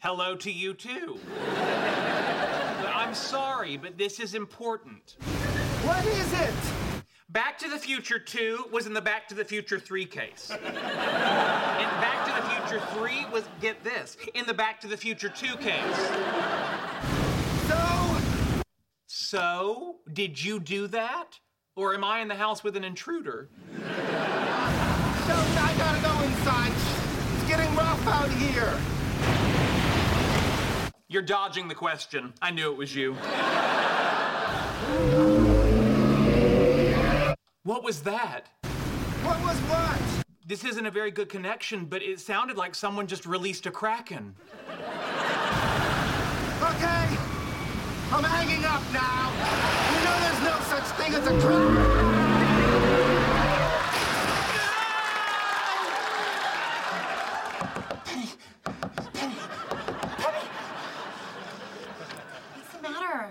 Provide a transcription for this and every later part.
hello to you, too. I'm sorry, but this is important. What is it? Back to the Future 2 was in the Back to the Future 3 case. And Back to the Future 3 was, get this, in the Back to the Future 2 case. So, did you do that? Or am I in the house with an intruder? Sheldon, I gotta go inside. It's getting rough out here. You're dodging the question. I knew it was you. What was that? What was what? This isn't a very good connection, but it sounded like someone just released a kraken. Okay, I'm hanging up now. You know there's no such thing as a kraken. What's the matter?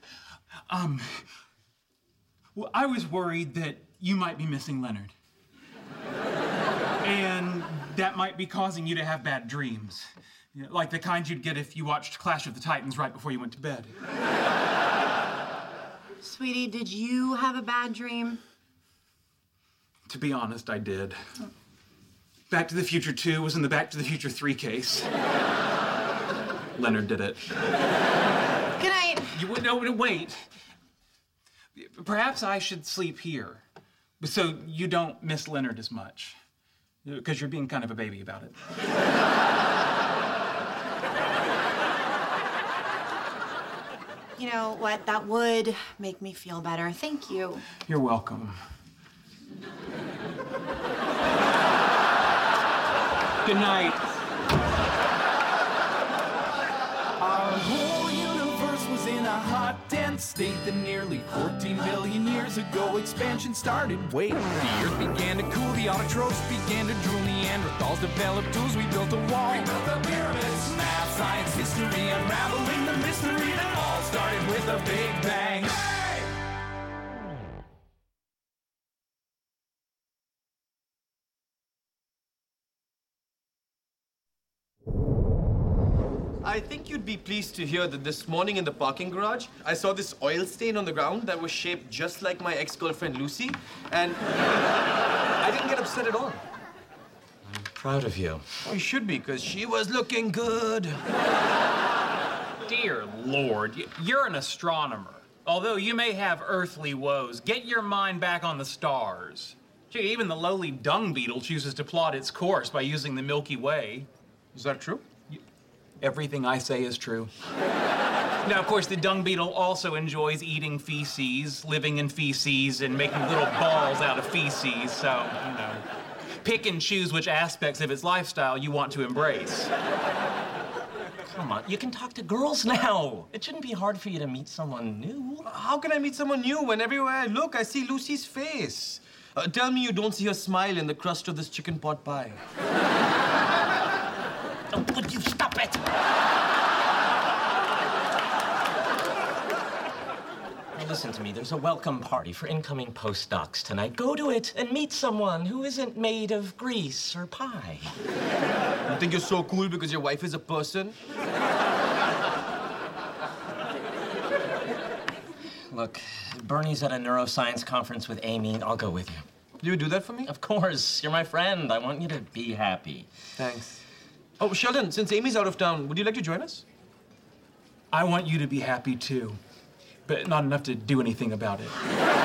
Well, I was worried that you might be missing Leonard. And that might be causing you to have bad dreams. You know, like the kind you'd get if you watched Clash of the Titans right before you went to bed. Sweetie, did you have a bad dream? To be honest, I did. Back to the Future 2 was in the Back to the Future 3 case. Leonard did it. Good night. No, wait. Perhaps I should sleep here, so you don't miss Leonard as much. Because you're being kind of a baby about it. You know what? That would make me feel better. Thank you. You're welcome. Good night. Our whole universe was in a hot, dense state that nearly 14 billion years ago expansion started. Wait, the earth began to cool, the autotrophs began to drool, Neanderthals developed tools, we built a wall. We built the pyramids. Math, science, history, unraveling the mystery that all started with a big bang. I think you'd be pleased to hear that this morning in the parking garage, I saw this oil stain on the ground that was shaped just like my ex-girlfriend Lucy, and I didn't get upset at all. I'm proud of you. You should be, because she was looking good. Dear Lord, you're an astronomer. Although you may have earthly woes, get your mind back on the stars. Gee, even the lowly dung beetle chooses to plot its course by using the Milky Way. Is that true? Everything I say is true. Now, of course, the dung beetle also enjoys eating feces, living in feces, and making little balls out of feces, so, you know, pick and choose which aspects of its lifestyle you want to embrace. Come on, you can talk to girls now. It shouldn't be hard for you to meet someone new. How can I meet someone new when everywhere I look, I see Lucy's face? Tell me you don't see her smile in the crust of this chicken pot pie. Oh, would you stop it? Now listen to me, there's a welcome party for incoming postdocs tonight. Go to it and meet someone who isn't made of grease or pie. You think you're so cool because your wife is a person? Look, Bernie's at a neuroscience conference with Amy. I'll go with you. You would do that for me? Of course, you're my friend. I want you to be happy. Thanks. Oh, Sheldon, since Amy's out of town, would you like to join us? I want you to be happy, too, but not enough to do anything about it.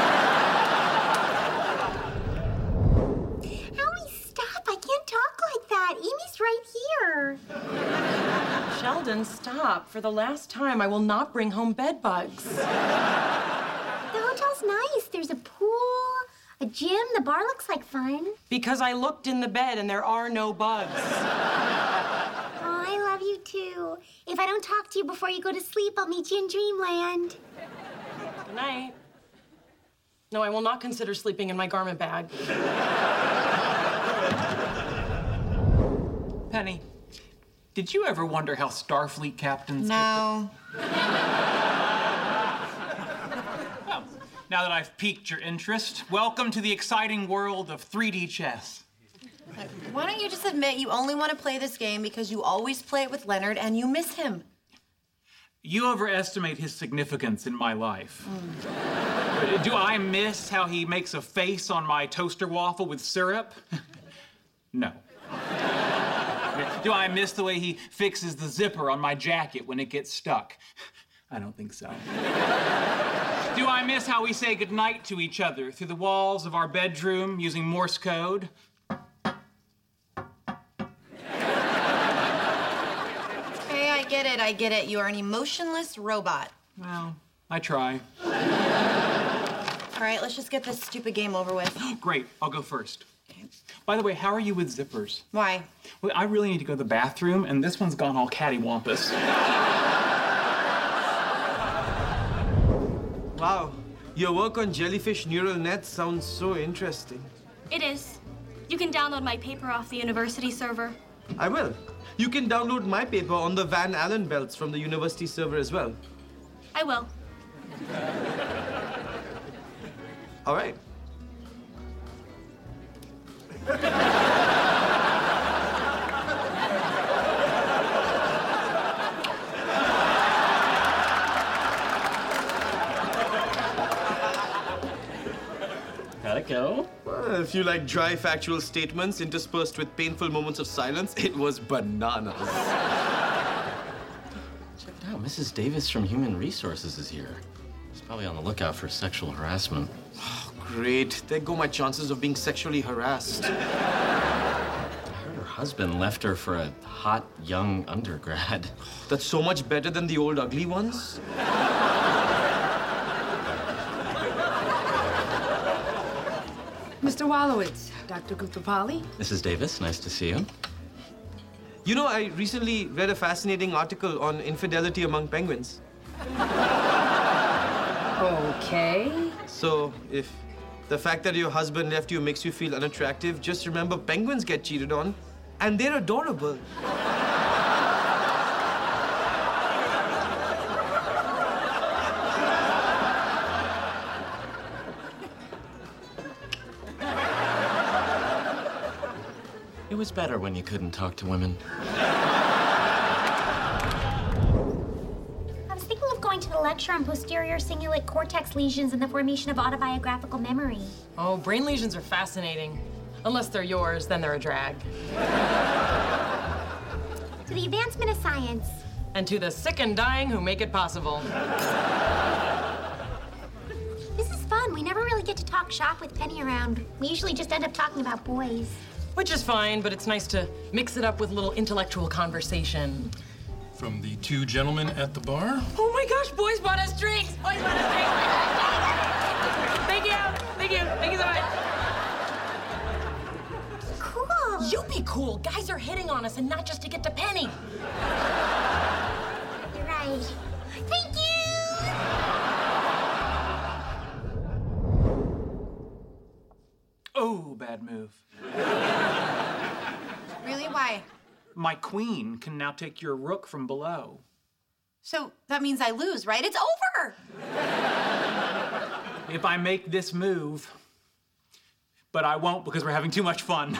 Ellie, stop. I can't talk like that. Amy's right here. Sheldon, stop. For the last time, I will not bring home bed bugs. The hotel's nice. There's a pool, a gym. The bar looks like fun. Because I looked in the bed and there are no bugs. Oh, I love you too. If I don't talk to you before you go to sleep, I'll meet you in dreamland. Good night. No, I will not consider sleeping in my garment bag. Penny, did you ever wonder how Starfleet captains... No. Now that I've piqued your interest, welcome to the exciting world of 3D chess. Why don't you just admit you only want to play this game because you always play it with Leonard and you miss him? You overestimate his significance in my life. Do I miss how he makes a face on my toaster waffle with syrup? No. Do I miss the way he fixes the zipper on my jacket when it gets stuck? I don't think so. Do I miss how we say goodnight to each other through the walls of our bedroom using Morse code? Hey, I get it. You are an emotionless robot. Well, I try. All right, let's just get this stupid game over with. Great, I'll go first. By the way, how are you with zippers? Why? Well, I really need to go to the bathroom, and this one's gone all cattywampus. Wow, your work on jellyfish neural nets sounds so interesting. It is. You can download my paper off the university server. I will. You can download my paper on the Van Allen belts from the university server as well. I will. All right. How'd it go? Well, if you like dry factual statements interspersed with painful moments of silence, it was bananas. Check it out. Mrs. Davis from Human Resources is here. She's probably on the lookout for sexual harassment. Oh, great. There go my chances of being sexually harassed. Her husband left her for a hot, young undergrad. That's so much better than the old ugly ones. Mr. Wallowitz, Dr. Guptapalli. Mrs. Davis, nice to see you. You know, I recently read a fascinating article on infidelity among penguins. Okay. So, if the fact that your husband left you makes you feel unattractive, just remember penguins get cheated on, and they're adorable. It was better when you couldn't talk to women. I was thinking of going to the lecture on posterior cingulate cortex lesions and the formation of autobiographical memory. Oh, brain lesions are fascinating. Unless they're yours, then they're a drag. To the advancement of science. And to the sick and dying who make it possible. This is fun. We never really get to talk shop with Penny around. We usually just end up talking about boys. Which is fine, but it's nice to mix it up with a little intellectual conversation. From the two gentlemen at the bar? Oh my gosh, boys bought us drinks! Boys bought us drinks! Thank you! Thank you! Thank you so much! Cool! You be cool! Guys are hitting on us, and not just to get to Penny! You're right. Thank you! Oh, bad move. Really? Why? My queen can now take your rook from below. So that means I lose, right? It's over! If I make this move, but I won't because we're having too much fun.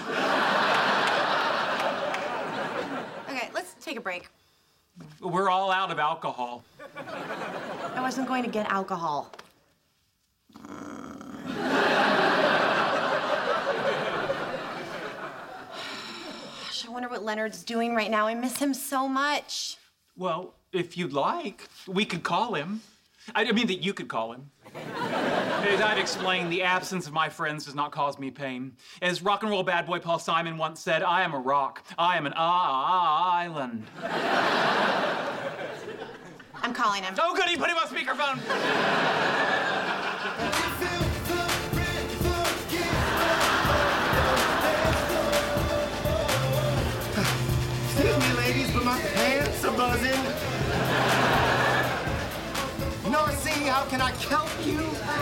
Okay, let's take a break. We're all out of alcohol. I wasn't going to get alcohol. Gosh, I wonder what Leonard's doing right now. I miss him so much. Well, if you'd like, we could call him. I mean that you could call him. As I've explained, the absence of my friends does not cause me pain. As rock and roll bad boy Paul Simon once said, I am a rock. I am an island. I'm calling him. Oh, goody, put him on speakerphone. Excuse me, ladies, but my pants are buzzing. Narcy, how can I help you?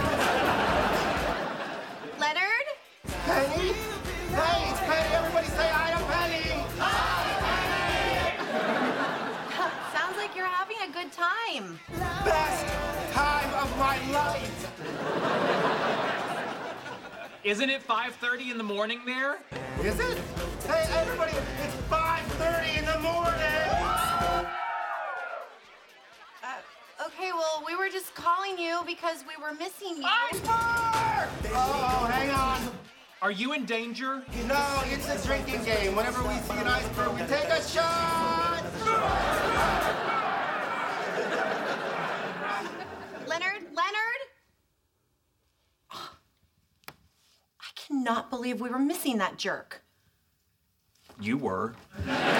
Leonard? Penny? Hey, it's Penny. Everybody say hi to Penny. Sounds like you're having a good time. Best time of my life. Isn't it 5:30 in the morning there? Is it? Hey, everybody, it's 5:30 in the morning! Okay, well, we were just calling you because we were missing you. Iceberg! Oh, hang on. Are you in danger? No, it's a drinking game. Whenever we see an iceberg, we take a shot! Leonard? I cannot believe we were missing that jerk. You were.